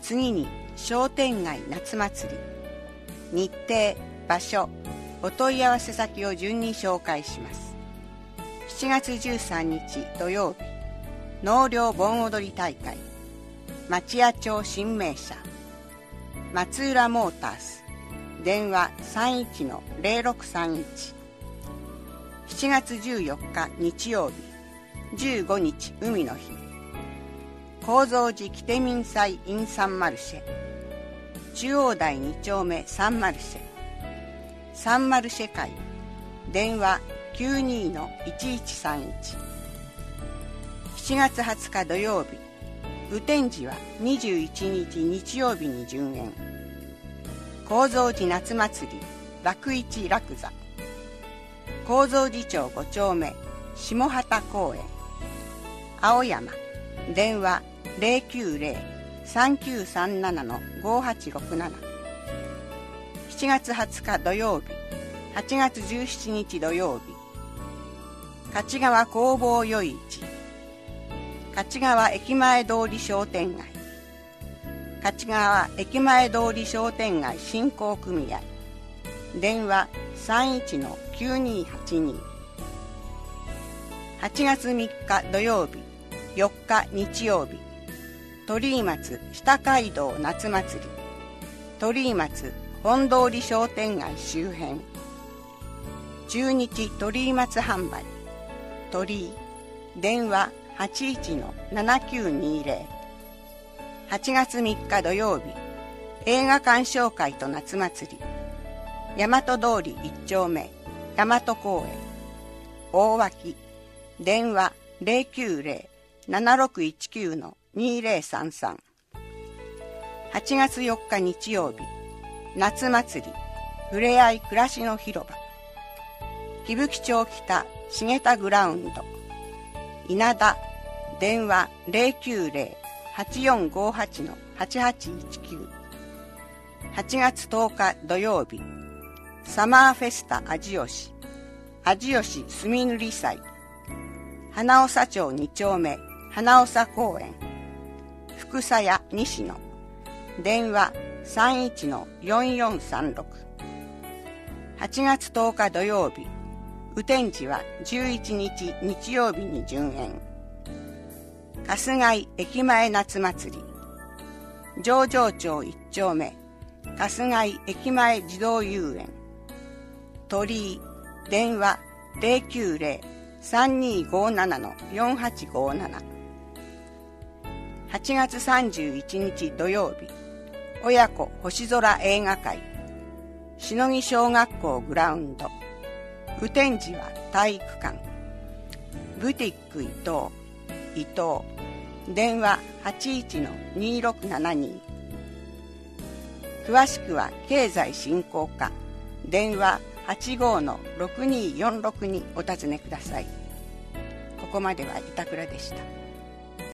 次に商店街夏祭り、日程、場所、お問い合わせ先を順に紹介します。7月13日土曜日、納涼盆踊り大会、町屋町新名社、松浦モータース、電話 31-0631。7月14日日曜日、15日海の日、高蔵寺キテミン祭 in サンマルシェ、中央台2丁目サンマルシェ、サンマルシェ会、電話 92-1131。7月20日土曜日、雨天時は21日日曜日に順延。高蔵寺夏祭り楽市楽座、高蔵寺町5丁目下畑公園、青山、電話 090-3937-5867。7月20日土曜日、8月17日土曜日、勝川工房夜市、勝川駅前通り商店街、勝川駅前通り商店街振興組合、電話 31-9282。8月3日土曜日、4日日曜日、鳥居松下街道夏祭り、鳥居松本通り商店街周辺、中日鳥居松販売、鳥居、電話 81-7920。8月3日土曜日、映画鑑賞会と夏祭り、大和通り1丁目大和公園、大脇、電話 090-7619-2033。8月4日日曜日、夏祭りふれあい暮らしの広場、木吹町北重田グラウンド、稲田、電話 090-8458-8819。8月10日土曜日、サマーフェスタ味吉、味吉墨塗り祭、花長町2丁目花長公園、福佐屋西野、電話 31-4436。8月10日土曜日、雨天時は11日日曜日に順延。春日井駅前夏祭り、上場町1丁目春日井駅前児童遊園、鳥居、電話 090-3257-4857。8月31日土曜日、親子星空映画会、しのぎ小学校グラウンド、雨天時は体育館、ブティック伊藤、電話 81-2672。詳しくは経済振興課、電話 85-62462 にお尋ねください。ここまでは板倉でした。